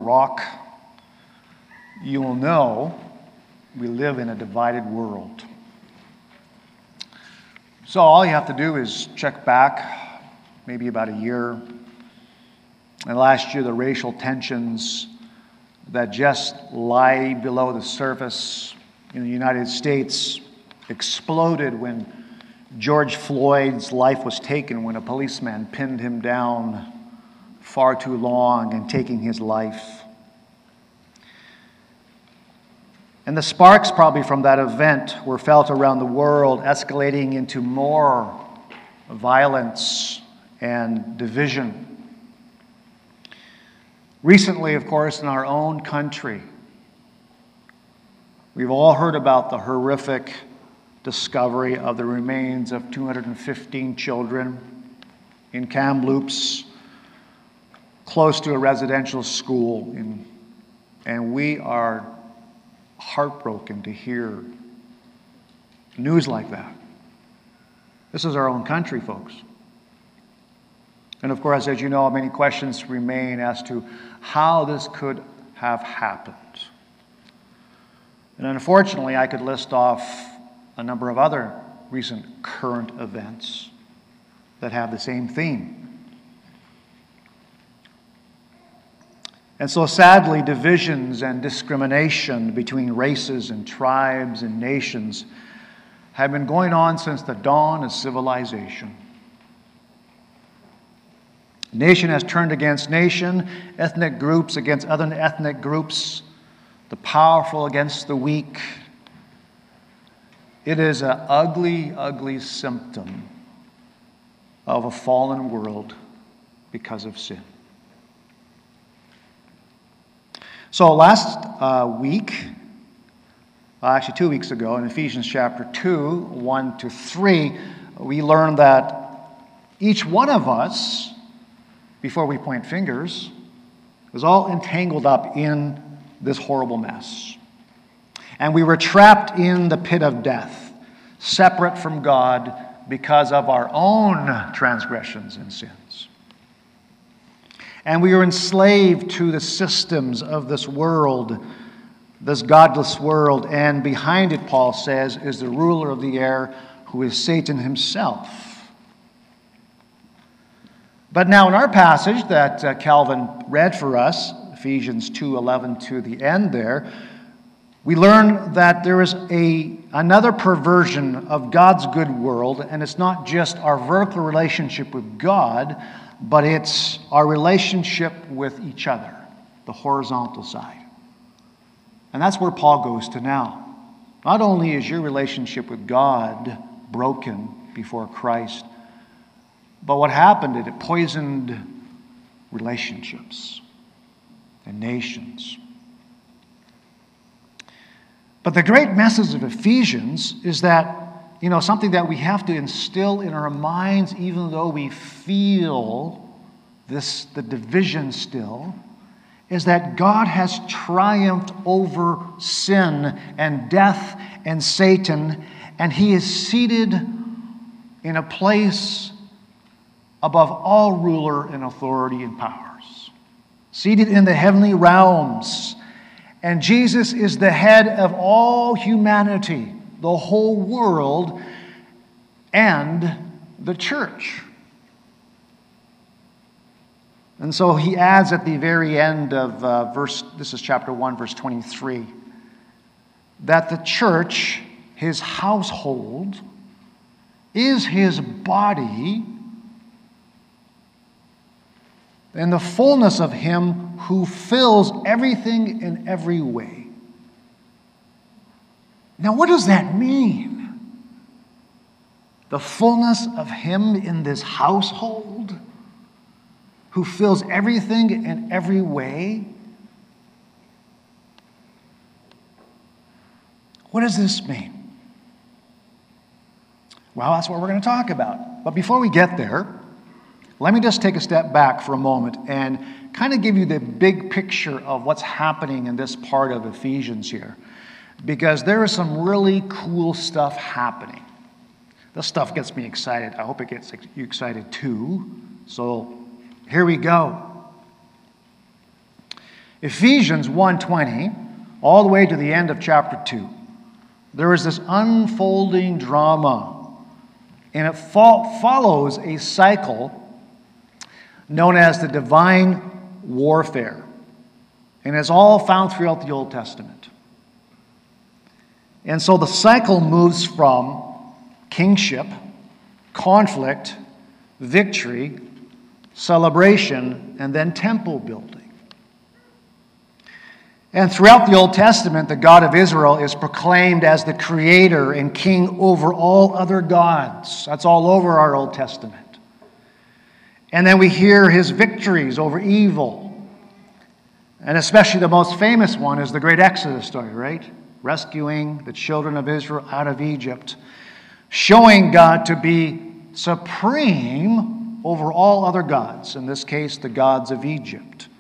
rock, you will know we live in a divided world. So all you have to do is check back maybe about a year. And last year, the racial tensions that just lie below the surface in the United States exploded when George Floyd's life was taken, when a policeman pinned him down far too long and taking his life. And the sparks probably from that event were felt around the world, escalating into more violence and division. Recently, of course, in our own country, we've all heard about the horrific discovery of the remains of 215 children in Kamloops, close to a residential school. And we are heartbroken to hear news like that. This is our own country, folks. And of course, as you know, many questions remain as to how this could have happened. And unfortunately, I could list off a number of other recent current events that have the same theme. And so sadly, divisions and discrimination between races and tribes and nations have been going on since the dawn of civilization. Nation has turned against nation, ethnic groups against other ethnic groups, the powerful against the weak. It is an ugly, ugly symptom of a fallen world because of sin. So last week, actually 2 weeks ago, in Ephesians chapter 2, 1 to 3, we learned that each one of us, before we point fingers, is all entangled up in this horrible mess. And we were trapped in the pit of death, separate from God because of our own transgressions and sins. And we were enslaved to the systems of this world, this godless world. And behind it, Paul says, is the ruler of the air, who is Satan himself. But now in our passage that Calvin read for us, Ephesians 2:11 to the end there, we learn that there is another perversion of God's good world, and it's not just our vertical relationship with God, but it's our relationship with each other, the horizontal side. And that's where Paul goes to now. Not only is your relationship with God broken before Christ, but what happened is it poisoned relationships and nations. But the great message of Ephesians is that, something that we have to instill in our minds, even though we feel the division still, is that God has triumphed over sin and death and Satan, and He is seated in a place above all ruler and authority and powers, seated in the heavenly realms. And Jesus is the head of all humanity, the whole world, and the church. And so he adds at the very end of this is chapter 1, verse 23, that the church, his household, is his body, and the fullness of him who fills everything in every way. Now, what does that mean? The fullness of him in this household who fills everything in every way? What does this mean? Well, that's what we're going to talk about. But before we get there, let me just take a step back for a moment and kind of give you the big picture of what's happening in this part of Ephesians here. Because there is some really cool stuff happening. This stuff gets me excited. I hope it gets you excited too. So here we go. Ephesians 1:20, all the way to the end of chapter 2, there is this unfolding drama, and it follows a cycle known as the divine warfare, and it's all found throughout the Old Testament. And so the cycle moves from kingship, conflict, victory, celebration, and then temple building. And throughout the Old Testament, the God of Israel is proclaimed as the creator and king over all other gods. That's all over our Old Testament. And then we hear his victories over evil. And especially the most famous one is the great Exodus story, right? Rescuing the children of Israel out of Egypt, showing God to be supreme over all other gods, in this case, the gods of Egypt.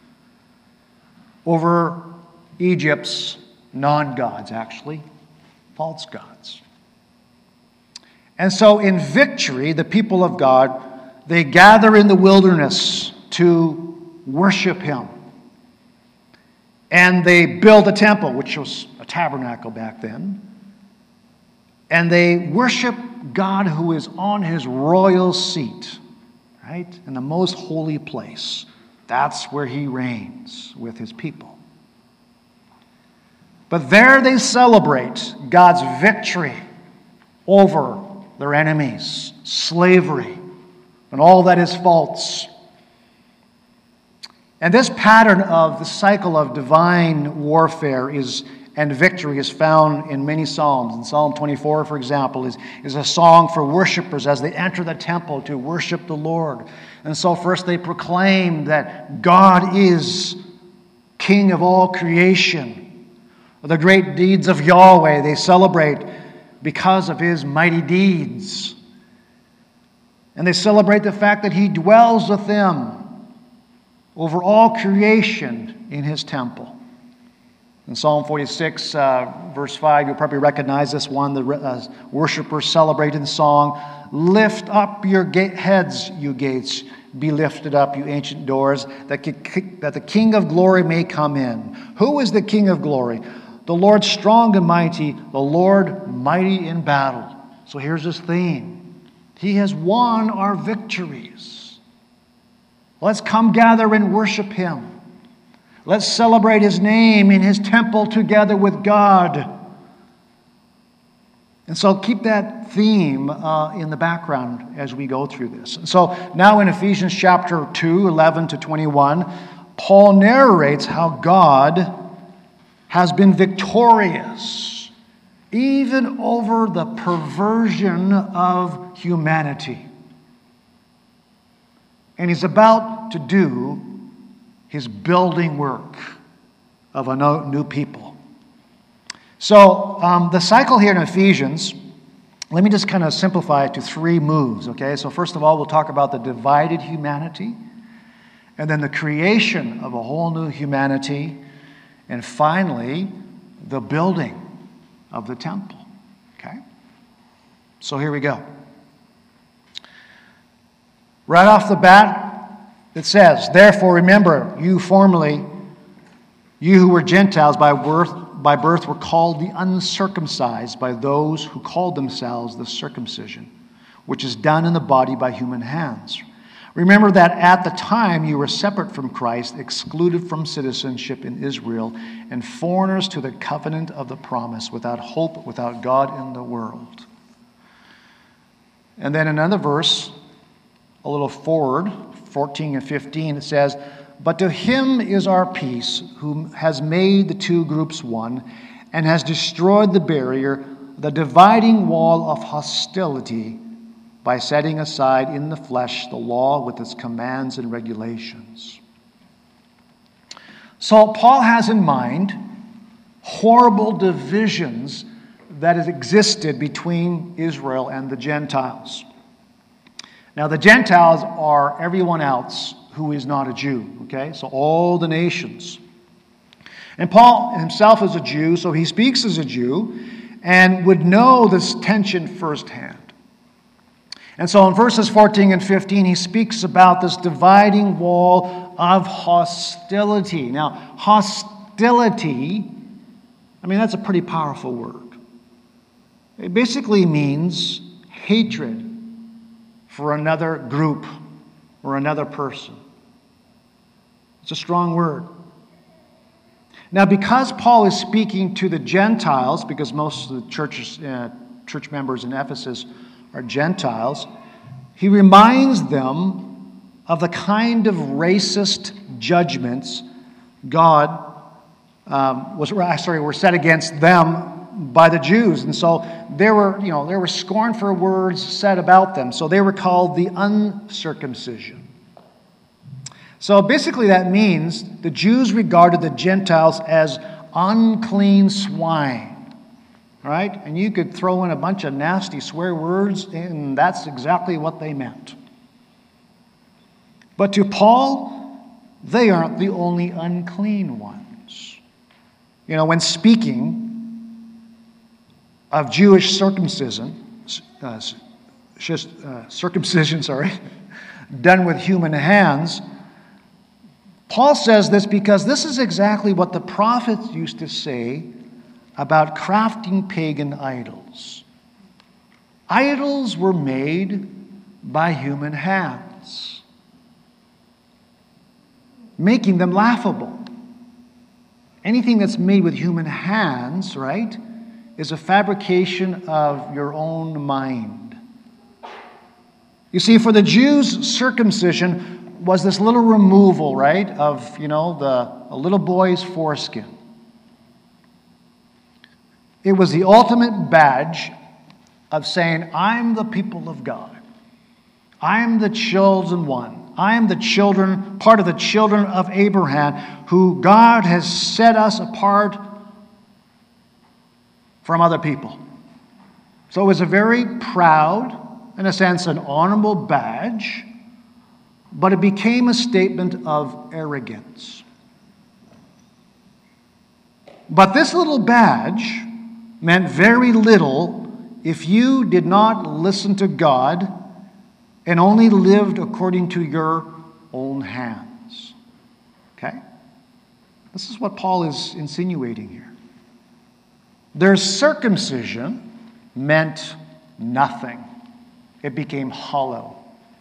Over Egypt's non-gods, actually, false gods. And so in victory, the people of God, they gather in the wilderness to worship him. And they build a temple, which was a tabernacle back then. And they worship God who is on his royal seat, right? In the most holy place. That's where he reigns with his people. But there they celebrate God's victory over their enemies, slavery, and all that is false. And this pattern of the cycle of divine warfare and victory is found in many psalms. In Psalm 24, for example, is a song for worshipers as they enter the temple to worship the Lord. And so first they proclaim that God is King of all creation. The great deeds of Yahweh they celebrate because of his mighty deeds. And they celebrate the fact that he dwells with them over all creation in his temple. In Psalm 46, verse 5, you'll probably recognize this one. The worshipers celebrate in song, "Lift up your heads, you gates. Be lifted up, you ancient doors, that the King of glory may come in." Who is the King of glory? The Lord strong and mighty, the Lord mighty in battle. So here's his theme. He has won our victories. Let's come gather and worship him. Let's celebrate his name in his temple together with God. And so keep that theme in the background as we go through this. And so now in Ephesians chapter 2, 11 to 21, Paul narrates how God has been victorious even over the perversion of humanity. And he's about to do his building work of a new people. So the cycle here in Ephesians, let me just kind of simplify it to three moves, okay? So first of all, we'll talk about the divided humanity, and then the creation of a whole new humanity, and finally, the building of the temple, okay? So here we go. Right off the bat, it says, "Therefore remember, you formerly, you who were Gentiles by birth were called the uncircumcised by those who called themselves the circumcision, which is done in the body by human hands. Remember that at the time you were separate from Christ, excluded from citizenship in Israel, and foreigners to the covenant of the promise, without hope, without God in the world." And then another verse, a little forward, 14 and 15, it says, "But to him is our peace, who has made the two groups one, and has destroyed the barrier, the dividing wall of hostility, by setting aside in the flesh the law with its commands and regulations." So Paul has in mind horrible divisions that has existed between Israel and the Gentiles. Now the Gentiles are everyone else who is not a Jew, okay? So all the nations. And Paul himself is a Jew, so he speaks as a Jew and would know this tension firsthand. And so in verses 14 and 15, he speaks about this dividing wall of hostility. Now, hostility, that's a pretty powerful word. It basically means hatred for another group or another person. It's a strong word. Now, because Paul is speaking to the Gentiles, because most of the church members in Ephesus are Gentiles, he reminds them of the kind of racist judgments were set against them by the Jews. And so there were scornful words said about them. So they were called the uncircumcision. So basically that means the Jews regarded the Gentiles as unclean swine. Right? And you could throw in a bunch of nasty swear words, and that's exactly what they meant. But to Paul, they aren't the only unclean ones. When speaking of Jewish circumcision, done with human hands, Paul says this because this is exactly what the prophets used to say about crafting pagan idols. Idols were made by human hands, making them laughable. Anything that's made with human hands, right, is a fabrication of your own mind. You see, for the Jews, circumcision was this little removal, right, of, a little boy's foreskin. It was the ultimate badge of saying, I'm the people of God. I'm the chosen one. I'm part of the children of Abraham, who God has set us apart from other people. So it was a very proud, in a sense, an honorable badge, but it became a statement of arrogance. But this little badge meant very little if you did not listen to God and only lived according to your own hands. Okay? This is what Paul is insinuating here. Their circumcision meant nothing. It became hollow.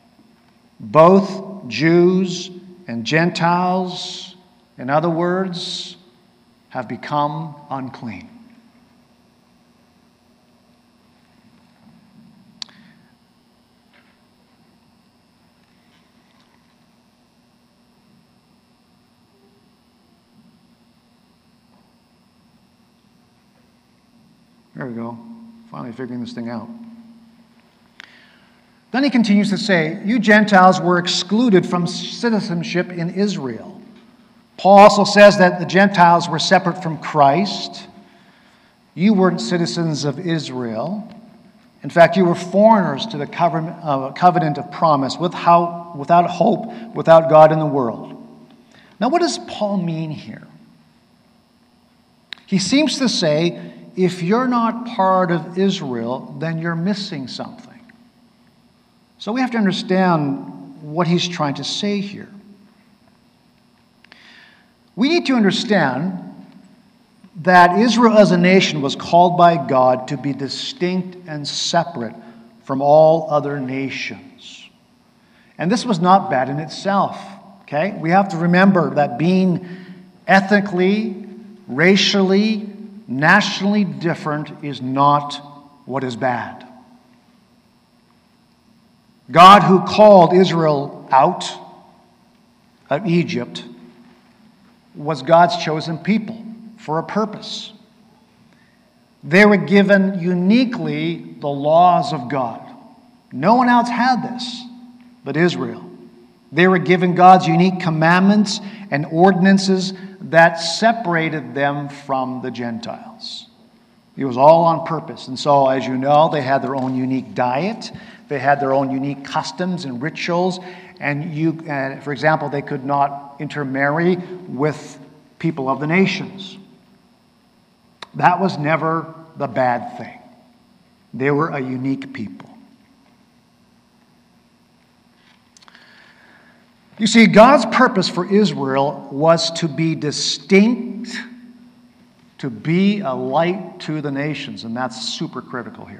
Both Jews and Gentiles, in other words, have become unclean. There we go. Finally figuring this thing out. Then he continues to say, you Gentiles were excluded from citizenship in Israel. Paul also says that the Gentiles were separate from Christ. You weren't citizens of Israel. In fact, you were foreigners to the covenant of promise, without hope, without God in the world. Now, what does Paul mean here? He seems to say, if you're not part of Israel, then you're missing something. So we have to understand what he's trying to say here. We need to understand that Israel as a nation was called by God to be distinct and separate from all other nations. And this was not bad in itself. Okay? We have to remember that being ethnically, racially, nationally different is not what is bad. God, who called Israel out of Egypt, was God's chosen people for a purpose. They were given uniquely the laws of God. No one else had this but Israel. They were given God's unique commandments and ordinances that separated them from the Gentiles. It was all on purpose. And so, as you know, they had their own unique diet. They had their own unique customs and rituals. And for example, they could not intermarry with people of the nations. That was never the bad thing. They were a unique people. You see, God's purpose for Israel was to be distinct, to be a light to the nations, and that's super critical here.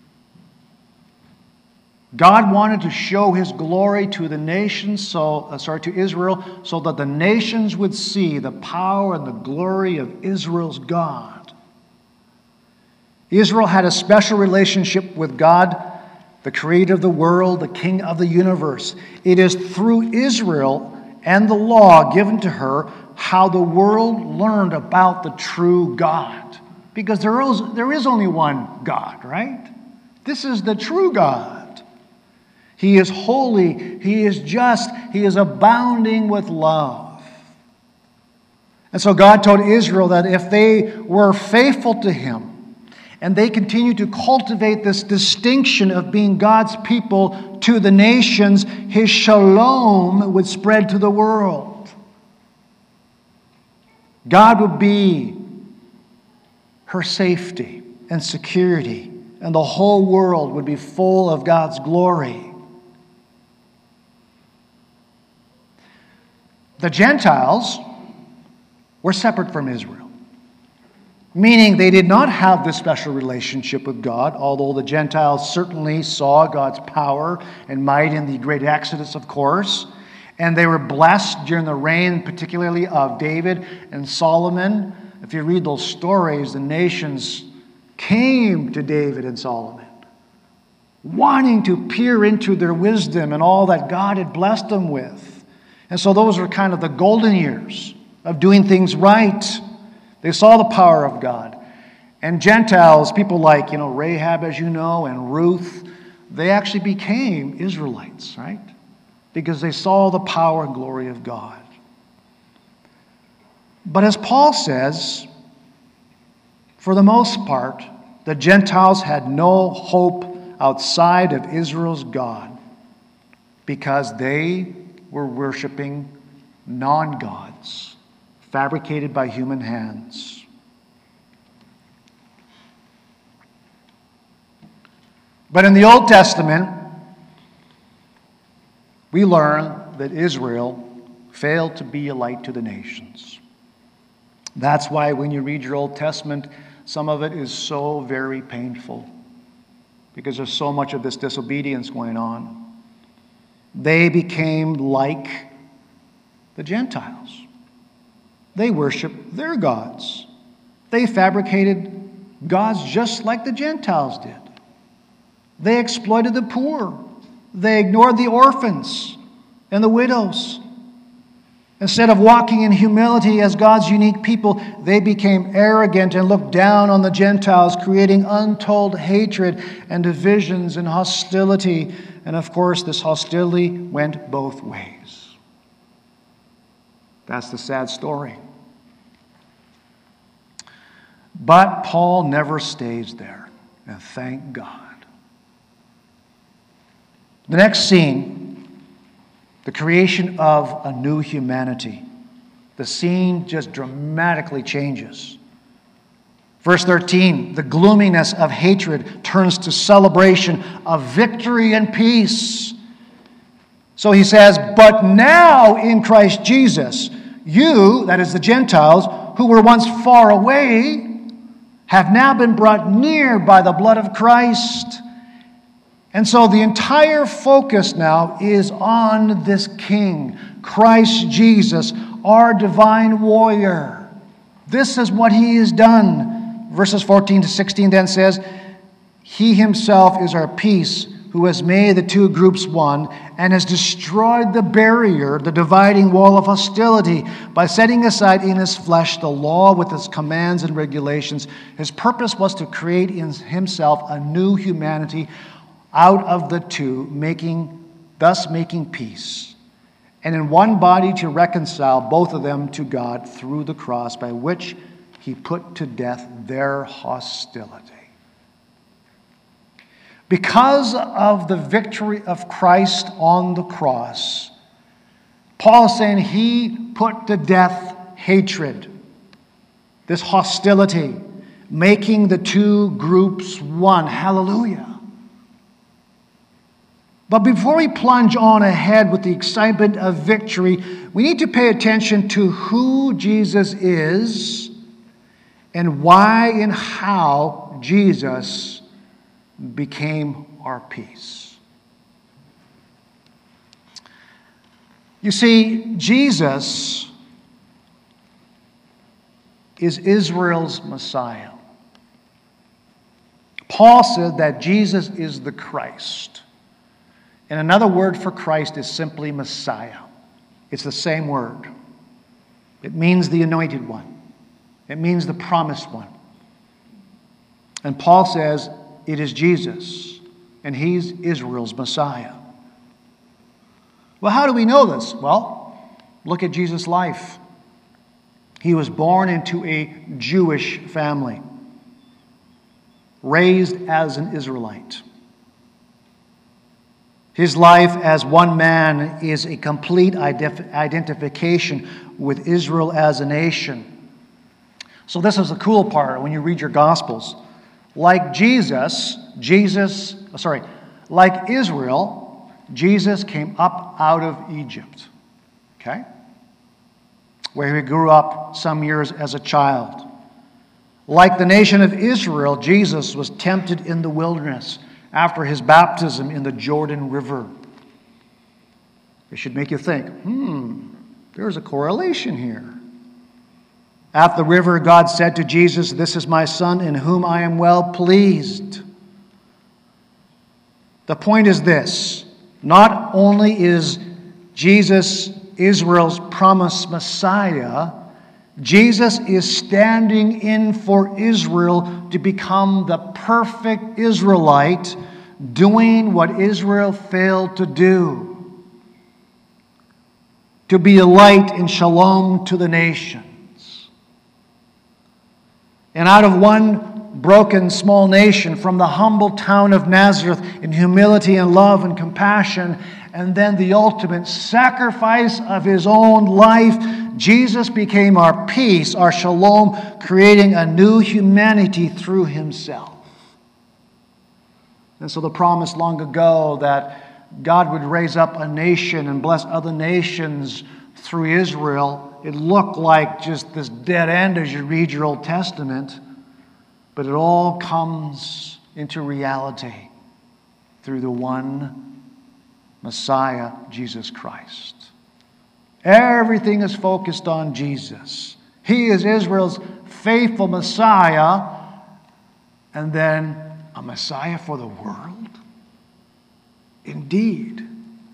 God wanted to show His glory to the nations, to Israel, so that the nations would see the power and the glory of Israel's God. Israel had a special relationship with God, the creator of the world, the king of the universe. It is through Israel and the law given to her how the world learned about the true God. Because there is only one God, right? This is the true God. He is holy, He is just, He is abounding with love. And so God told Israel that if they were faithful to Him, and they continued to cultivate this distinction of being God's people to the nations, His shalom would spread to the world. God would be her safety and security, and the whole world would be full of God's glory. The Gentiles were separate from Israel, meaning they did not have this special relationship with God, although the Gentiles certainly saw God's power and might in the great Exodus, of course, and they were blessed during the reign, particularly of David and Solomon. If you read those stories, the nations came to David and Solomon, wanting to peer into their wisdom and all that God had blessed them with. And so those were kind of the golden years of doing things right. They saw the power of God. And Gentiles, people like, Rahab, as you know, and Ruth, they actually became Israelites, right? Because they saw the power and glory of God. But as Paul says, for the most part, the Gentiles had no hope outside of Israel's God because they were worshiping non-gods fabricated by human hands. But in the Old Testament, we learn that Israel failed to be a light to the nations. That's why when you read your Old Testament, some of it is so very painful because there's so much of this disobedience going on. They became like the Gentiles. They worshiped their gods. They fabricated gods just like the Gentiles did. They exploited the poor. They ignored the orphans and the widows. Instead of walking in humility as God's unique people, they became arrogant and looked down on the Gentiles, creating untold hatred and divisions and hostility. And of course, this hostility went both ways. That's the sad story. But Paul never stays there, and thank God. The next scene, the creation of a new humanity. The scene just dramatically changes. Verse 13, the gloominess of hatred turns to celebration of victory and peace. So he says, but now in Christ Jesus, you, that is the Gentiles, who were once far away, have now been brought near by the blood of Christ. And so the entire focus now is on this King, Christ Jesus, our divine warrior. This is what He has done. Verses 14 to 16 then says, He Himself is our peace, who has made the two groups one and has destroyed the barrier, the dividing wall of hostility, by setting aside in His flesh the law with its commands and regulations. His purpose was to create in Himself a new humanity out of the two, thus making peace, and in one body to reconcile both of them to God through the cross, by which He put to death their hostility. Because of the victory of Christ on the cross, Paul is saying He put to death hatred, this hostility, making the two groups one. Hallelujah. But before we plunge on ahead with the excitement of victory, we need to pay attention to who Jesus is and why and how Jesus became our peace. You see, Jesus is Israel's Messiah. Paul said that Jesus is the Christ. And another word for Christ is simply Messiah. It's the same word. It means the anointed one. It means the promised one. And Paul says it is Jesus, and he's Israel's Messiah. Well, how do we know this? Well, look at Jesus' life. He was born into a Jewish family, raised as an Israelite. His life as one man is a complete identification with Israel as a nation. So this is the cool part when you read your Gospels. Like like Israel, Jesus came up out of Egypt, okay? Where he grew up some years as a child. Like the nation of Israel, Jesus was tempted in the wilderness after his baptism in the Jordan River. It should make you think, there's a correlation here. At the river, God said to Jesus, "This is my Son in whom I am well pleased." The point is this: not only is Jesus Israel's promised Messiah, Jesus is standing in for Israel to become the perfect Israelite, doing what Israel failed to do. To be a light and shalom to the nations. And out of one broken small nation, from the humble town of Nazareth, in humility and love and compassion, and then the ultimate sacrifice of his own life, Jesus became our peace, our shalom, creating a new humanity through himself. And so the promise long ago that God would raise up a nation and bless other nations through Israel, it looked like just this dead end as you read your Old Testament, but it all comes into reality through the one Messiah, Jesus Christ. Everything is focused on Jesus. He is Israel's faithful Messiah, and then a Messiah for the world? Indeed.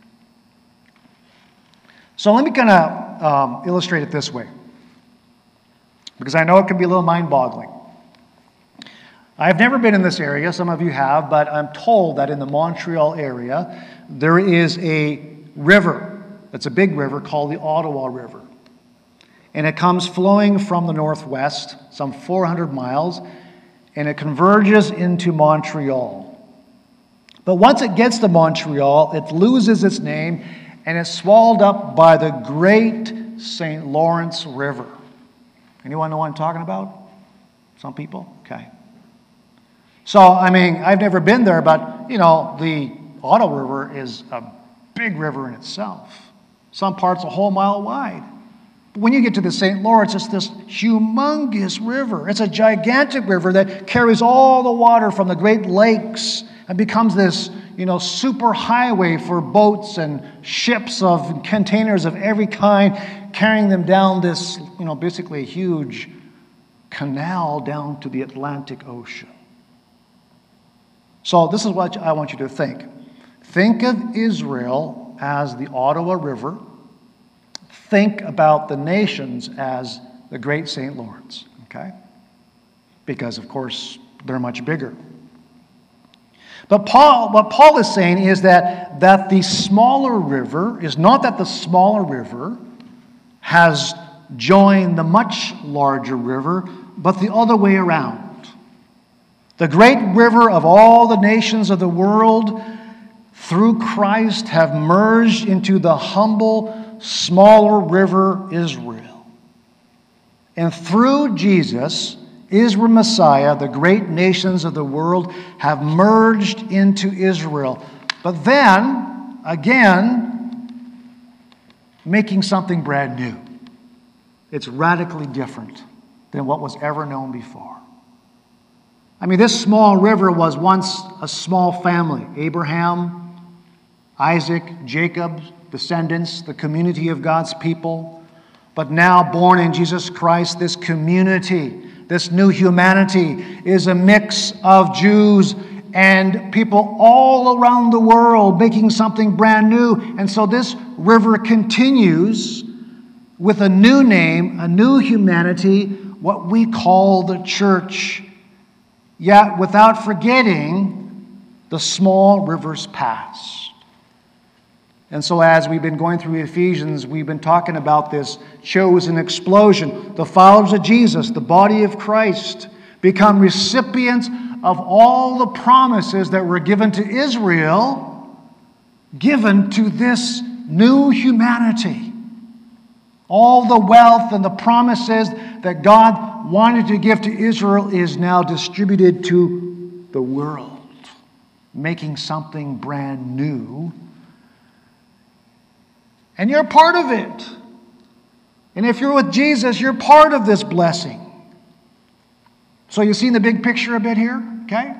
So let me kind of illustrate it this way, because I know it can be a little mind-boggling. I've never been in this area, some of you have, but I'm told that in the Montreal area, there is a river. It's a big river called the Ottawa River. And it comes flowing from the northwest, some 400 miles, and it converges into Montreal. But once it gets to Montreal, it loses its name, and it's swallowed up by the great St. Lawrence River. Anyone know what I'm talking about? Some people? Okay. So, I've never been there, but, the Ottawa River is a big river in itself. Some parts a whole mile wide. But when you get to the St. Lawrence, it's this humongous river. It's a gigantic river that carries all the water from the Great Lakes and becomes this, super highway for boats and ships of containers of every kind, carrying them down this, basically a huge canal down to the Atlantic Ocean. So this is what I want you to think. Think of Israel as the Ottawa River. Think about the nations as the Great St. Lawrence, okay? Because, of course, they're much bigger. But what Paul is saying is that the smaller river is not that the smaller river has joined the much larger river, but the other way around. The great river of all the nations of the world, through Christ, have merged into the humble, smaller river Israel. And through Jesus, Israel Messiah, the great nations of the world have merged into Israel. But then, again, making something brand new. It's radically different than what was ever known before. I mean, this small river was once a small family. Abraham, Isaac, Jacob's descendants, the community of God's people. But now, born in Jesus Christ, this community, this new humanity, is a mix of Jews and people all around the world making something brand new. And so this river continues with a new name, a new humanity, what we call the church, yet without forgetting the small river's past. And so as we've been going through Ephesians, we've been talking about this chosen explosion. The followers of Jesus, the body of Christ, become recipients of all the promises that were given to Israel, given to this new humanity. All the wealth and the promises that God wanted to give to Israel is now distributed to the world, making something brand new. And you're part of it. And if you're with Jesus, you're part of this blessing. So you see the big picture a bit here, okay?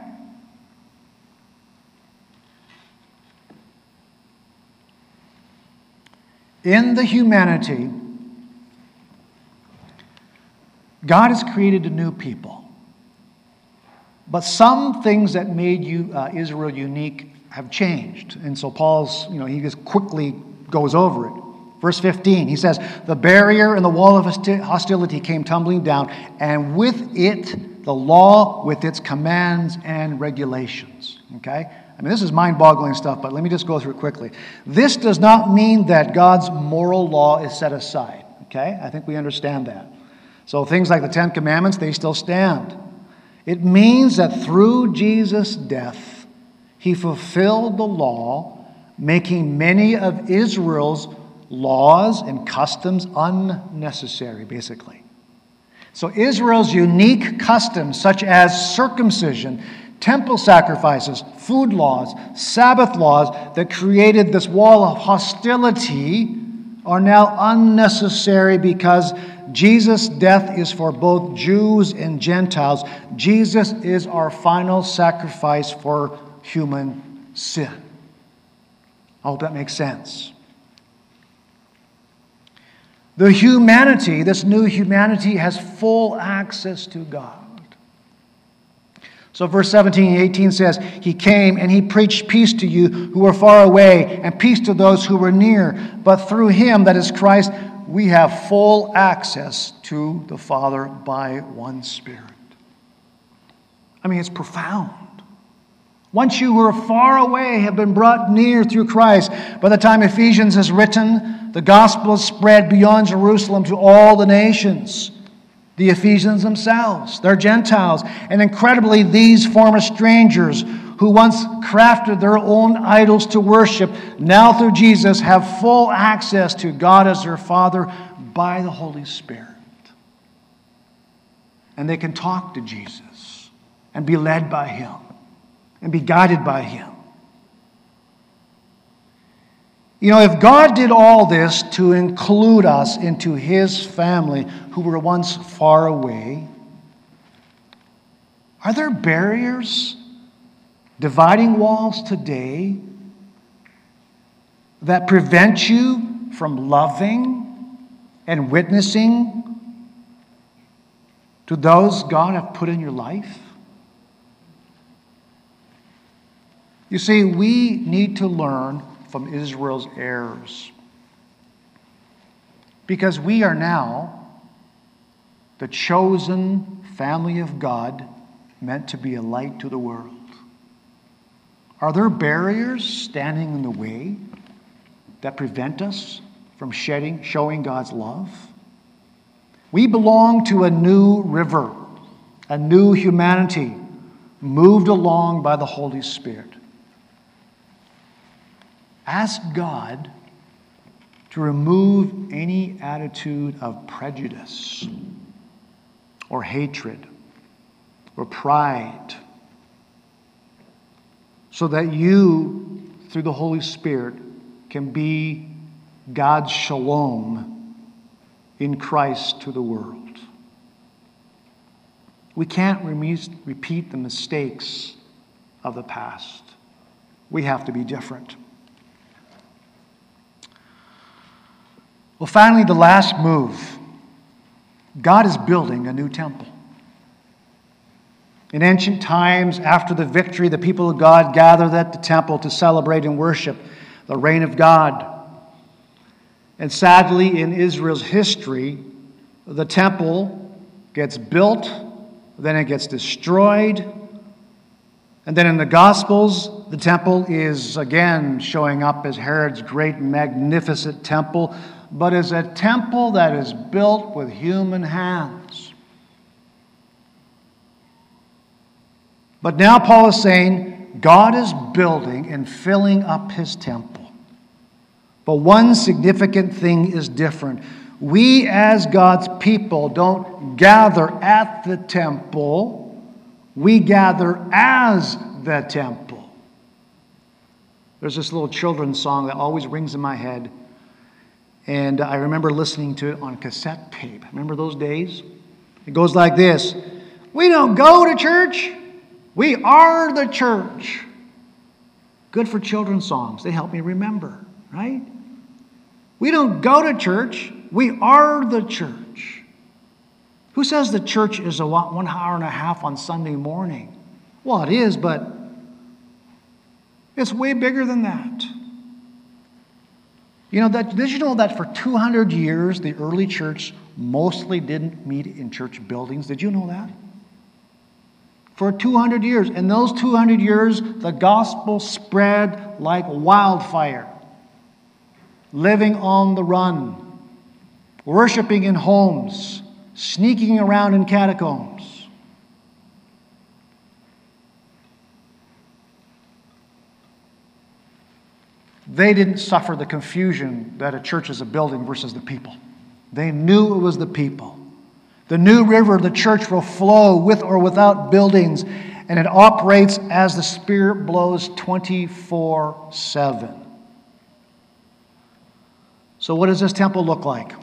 In the humanity, God has created a new people. But some things that made Israel unique have changed. And so Paul's, he just quickly goes over it. Verse 15, he says, the barrier and the wall of hostility came tumbling down, and with it, the law with its commands and regulations. Okay? I mean, this is mind-boggling stuff, but let me just go through it quickly. This does not mean that God's moral law is set aside. Okay? I think we understand that. So things like the Ten Commandments, they still stand. It means that through Jesus' death, he fulfilled the law, making many of Israel's laws and customs unnecessary, basically. So Israel's unique customs, such as circumcision, temple sacrifices, food laws, Sabbath laws that created this wall of hostility, are now unnecessary because Jesus' death is for both Jews and Gentiles. Jesus is our final sacrifice for human sin. I hope that makes sense. The humanity, this new humanity, has full access to God. So verse 17 and 18 says, he came and he preached peace to you who were far away and peace to those who were near. But through him, that is Christ, we have full access to the Father by one Spirit. I mean, it's profound. Once you were far away, have been brought near through Christ. By the time Ephesians is written, the gospel is spread beyond Jerusalem to all the nations. The Ephesians themselves, they're Gentiles. And incredibly, these former strangers who once crafted their own idols to worship, now through Jesus have full access to God as their Father by the Holy Spirit. And they can talk to Jesus and be led by him and be guided by him. If God did all this to include us into his family who were once far away, are there barriers, dividing walls today that prevent you from loving and witnessing to those God has put in your life? You see, we need to learn from Israel's errors, because we are now the chosen family of God, meant to be a light to the world. Are there barriers standing in the way that prevent us from showing God's love? We belong to a new river, a new humanity, moved along by the Holy Spirit. Ask God to remove any attitude of prejudice or hatred or pride, so that you, through the Holy Spirit can be God's shalom in Christ to the world. We can't repeat the mistakes of the past. We have to be different. Well, finally, the last move. God is building a new temple. In ancient times, after the victory, the people of God gathered at the temple to celebrate and worship the reign of God. And sadly, in Israel's history, the temple gets built, then it gets destroyed, and then in the Gospels, the temple is again showing up as Herod's great, magnificent temple, but as a temple that is built with human hands. But now Paul is saying God is building and filling up his temple. But one significant thing is different. We as God's people don't gather at the temple. We gather as the temple. There's this little children's song that always rings in my head. And I remember listening to it on cassette tape. Remember those days? It goes like this. We don't go to church. We are the church. Good for children's songs. They help me remember, right? We don't go to church. We are the church. Who says the church is a 1 hour and a half on Sunday morning? Well, it is, but it's way bigger than that. Did you know that for 200 years, the early church mostly didn't meet in church buildings? Did you know that? For 200 years. In those 200 years, the gospel spread like wildfire. Living on the run. Worshiping in homes. Sneaking around in catacombs. They didn't suffer the confusion that a church is a building versus the people. They knew it was the people. The new river, the church, will flow with or without buildings, and it operates as the Spirit blows 24/7. So what does this temple look like?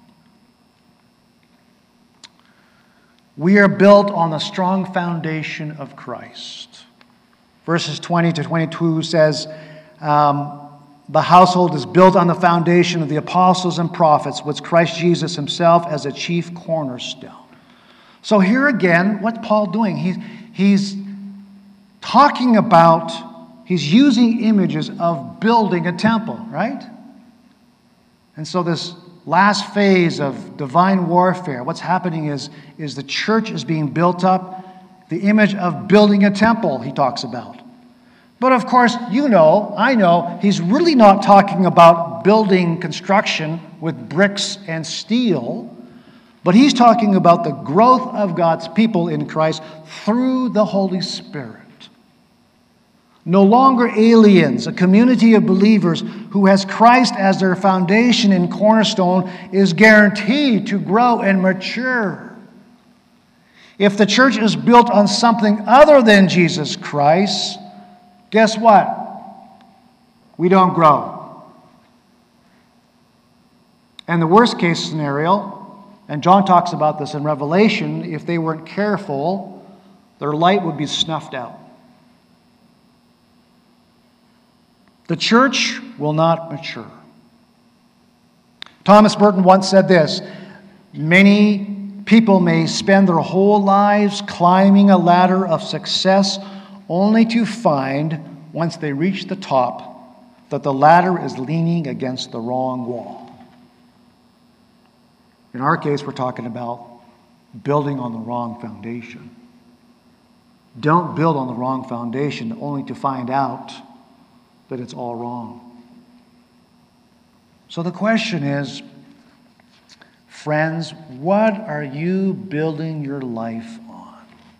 We are built on the strong foundation of Christ. Verses 20 to 22 says, the household is built on the foundation of the apostles and prophets, with Christ Jesus himself as a chief cornerstone. So here again, what's Paul doing? He's talking about, he's using images of building a temple, right? And so this last phase of divine warfare, what's happening is the church is being built up, the image of building a temple he talks about. But of course, I know, he's really not talking about building construction with bricks and steel, but he's talking about the growth of God's people in Christ through the Holy Spirit. No longer aliens, a community of believers who has Christ as their foundation and cornerstone is guaranteed to grow and mature. If the church is built on something other than Jesus Christ, guess what? We don't grow. And the worst case scenario, and John talks about this in Revelation, if they weren't careful, their light would be snuffed out. The church will not mature. Thomas Merton once said this, many people may spend their whole lives climbing a ladder of success only to find, once they reach the top, that the ladder is leaning against the wrong wall. In our case, we're talking about building on the wrong foundation. Don't build on the wrong foundation only to find out that it's all wrong. So the question is, friends, what are you building your life on?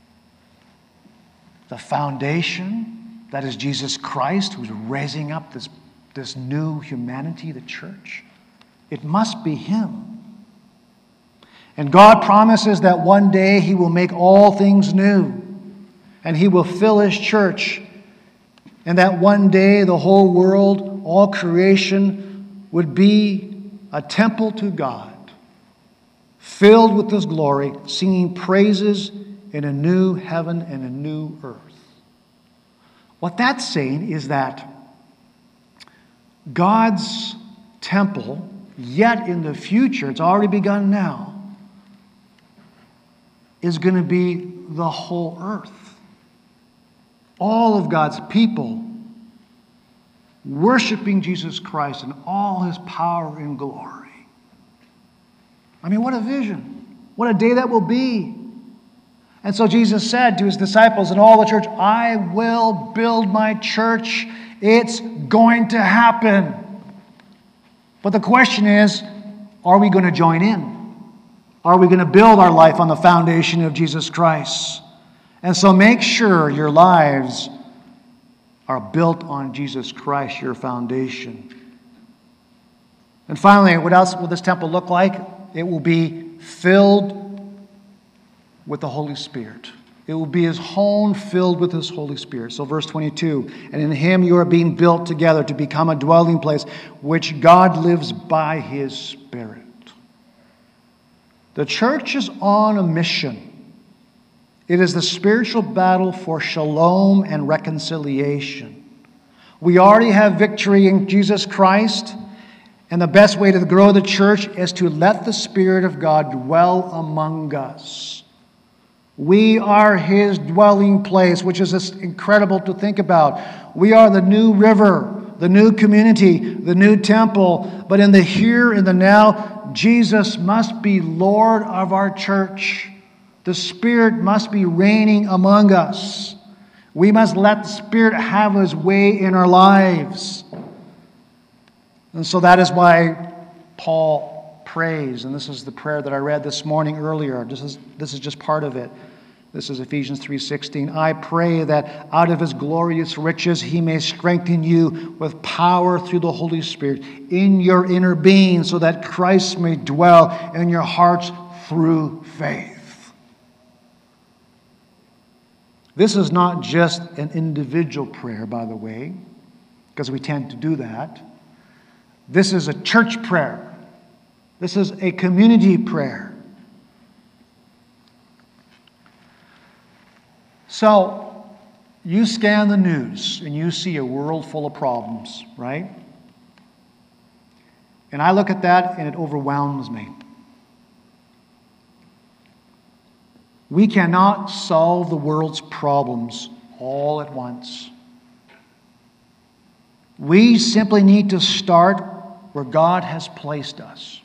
The foundation that is Jesus Christ, who's raising up this new humanity, the church? It must be Him. And God promises that one day He will make all things new, and He will fill His church and that one day the whole world, all creation, would be a temple to God, filled with His glory, singing praises in a new heaven and a new earth. What that's saying is that God's temple, yet in the future, it's already begun now, is going to be the whole earth. All of God's people worshiping Jesus Christ in all His power and glory. I mean, what a vision. What a day that will be. And so Jesus said to His disciples and all the church, I will build my church. It's going to happen. But the question is, are we going to join in? Are we going to build our life on the foundation of Jesus Christ? And so make sure your lives are built on Jesus Christ, your foundation. And finally, what else will this temple look like? It will be filled with the Holy Spirit. It will be His home filled with His Holy Spirit. So verse 22, and in Him you are being built together to become a dwelling place which God lives by His Spirit. The church is on a mission. It is the spiritual battle for shalom and reconciliation. We already have victory in Jesus Christ, and the best way to grow the church is to let the Spirit of God dwell among us. We are His dwelling place, which is just incredible to think about. We are the new river, the new community, the new temple. But in the here and the now, Jesus must be Lord of our church. The Spirit must be reigning among us. We must let the Spirit have His way in our lives. And so that is why Paul prays, and this is the prayer that I read this morning earlier. This is just part of it. This is Ephesians 3:16. I pray that out of His glorious riches He may strengthen you with power through the Holy Spirit in your inner being, so that Christ may dwell in your hearts through faith. This is not just an individual prayer, by the way, because we tend to do that. This is a church prayer. This is a community prayer. So, you scan the news and you see a world full of problems, right? And I look at that and it overwhelms me. We cannot solve the world's problems all at once. We simply need to start where God has placed us.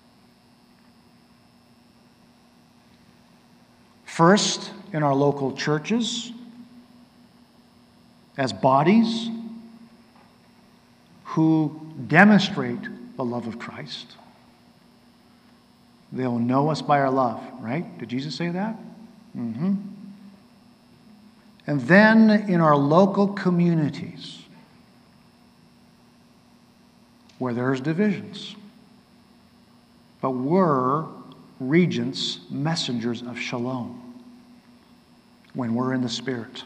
First, in our local churches, as bodies who demonstrate the love of Christ. They'll know us by our love, right? Did Jesus say that? Mm-hmm. And then in our local communities, where there's divisions. But we're regents, messengers of shalom when we're in the Spirit.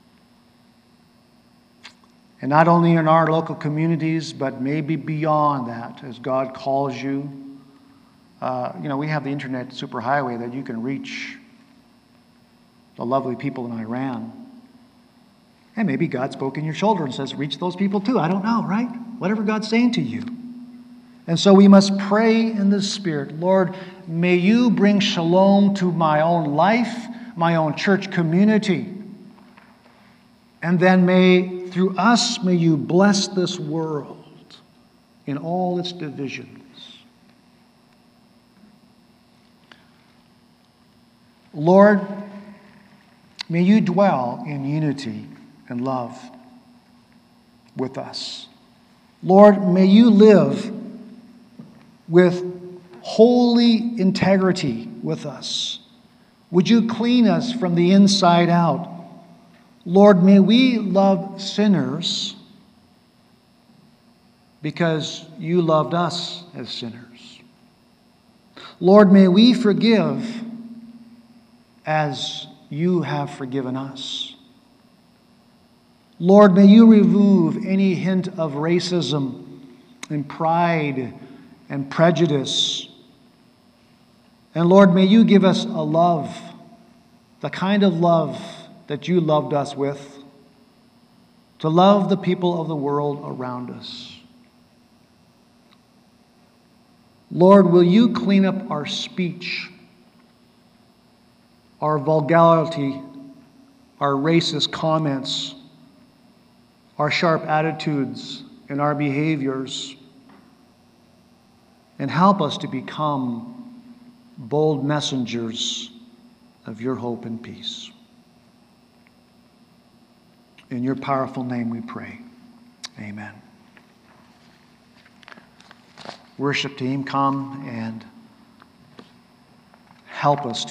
And not only in our local communities, but maybe beyond that, as God calls you. We have the internet superhighway that you can reach the lovely people in Iran. And maybe God spoke in your shoulder and says, reach those people too. I don't know, right? Whatever God's saying to you. And so we must pray in the Spirit. Lord, may you bring shalom to my own life, my own church community. And then through us, may you bless this world in all its divisions. Lord, may you dwell in unity and love with us. Lord, may you live with holy integrity with us. Would you clean us from the inside out? Lord, may we love sinners because you loved us as sinners. Lord, may we forgive as you have forgiven us. Lord, may you remove any hint of racism and pride and prejudice. And Lord, may you give us a love, the kind of love that you loved us with, to love the people of the world around us. Lord, will you clean up our speech, our vulgarity, our racist comments, our sharp attitudes, and our behaviors, and help us to become bold messengers of your hope and peace. In your powerful name we pray. Amen. Worship team, come and help us